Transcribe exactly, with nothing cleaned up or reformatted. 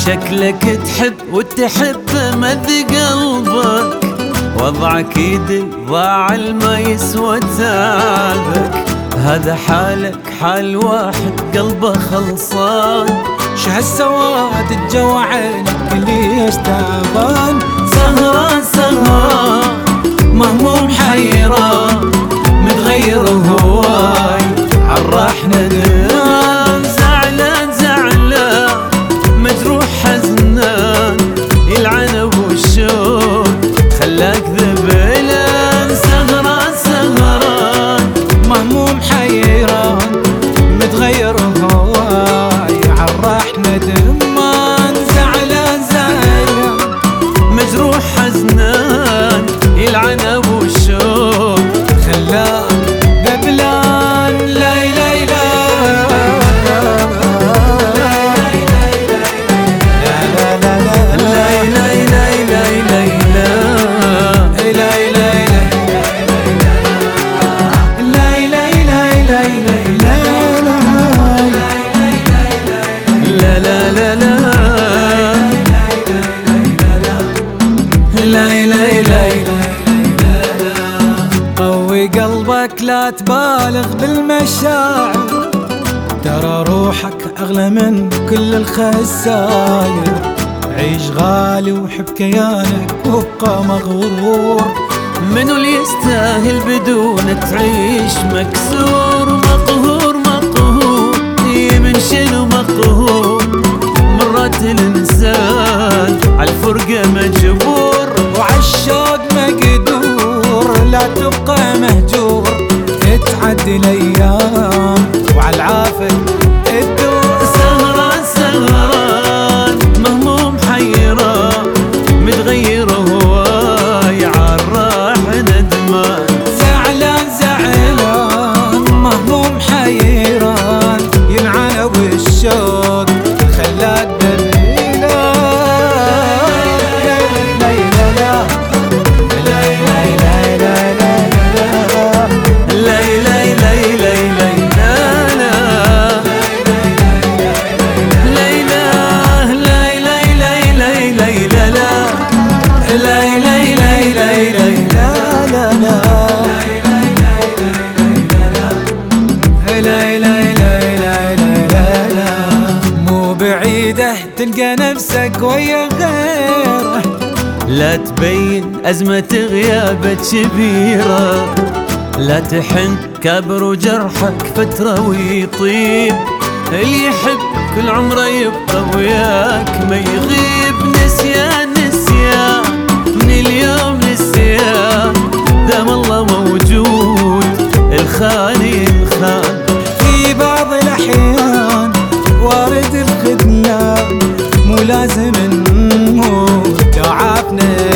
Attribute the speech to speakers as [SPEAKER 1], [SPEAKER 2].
[SPEAKER 1] شكلك تحب وتحب مذ قلبك، وضعك يدل ضاع الما يسوى تعبك. هذا حالك حال واحد قلبه خلصان،
[SPEAKER 2] شهالسواد الجو عينك ليش تعبان؟
[SPEAKER 1] سهران سهران مهموم حيران، متغير هواي عالراح ندمان. زعلان زعلان مجروح حزنان، يلعن ابو الشوق خلاك ذبلان. سهران سهران
[SPEAKER 2] مهموم حيران، متغير هواي عالراح ندمان.
[SPEAKER 1] زعلان زعلان مجروح حزنان، يلعن ابو الشوق
[SPEAKER 2] خلاك ذبلان. لا لا لا قوي قلبك لا تبالغ بالمشاعر، ترى روحك أغلى من كل الخساير. عيش غالي وحب كيانك وابقى مغرور،
[SPEAKER 1] منو اللي يستاهل بدون تعيش مكسور؟ مقهور مقهور من شنو مقهور؟ مرات الإنسان عالفرقة مجبور،
[SPEAKER 2] وعالشوق مقدور لا تبقى مهجور. تعدي الأيام وعالعافية تدور.
[SPEAKER 1] سهران سهران مهموم حيران، متغير هواي عالراح ندمان.
[SPEAKER 2] زعلان زعلان مهموم حيران، ينعن ابو الشوق خلاك دبيلان. تلقى نفسك ويا غيره،
[SPEAKER 1] لا تبين أزمة غيابك كبيرة، لا تحن كبر وجرحك فترة ويطيب. اللي يحب كل عمره يبقى وياك ما يغيب. نسيان نسيان من اليوم نسيان، دام الله موجود الخان ينخان.
[SPEAKER 2] في بعض الأحيان وارد الخذلان، مو لازم نموت وعافنا